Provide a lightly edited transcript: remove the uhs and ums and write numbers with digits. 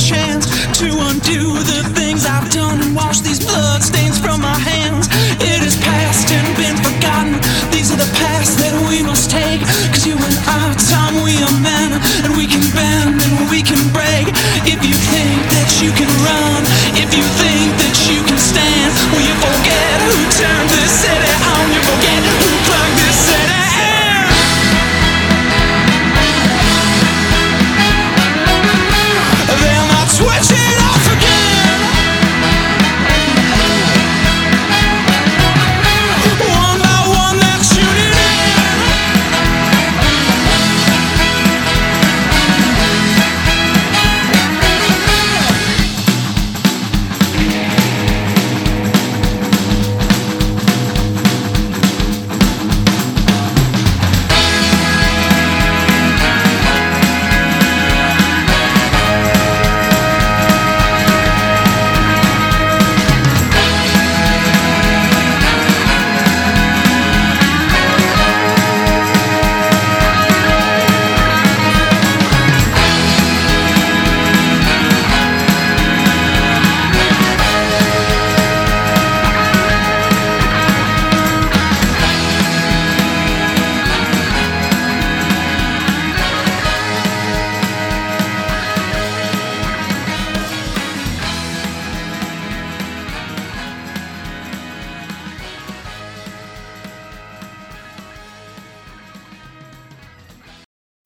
chance to undo the things I've done and wash these blood stains from my hands. It is past and been forgotten. These are the paths that we must take. Cause you and I, Tom, we are men, and we can bend and we can break. If you think that you can run, if you think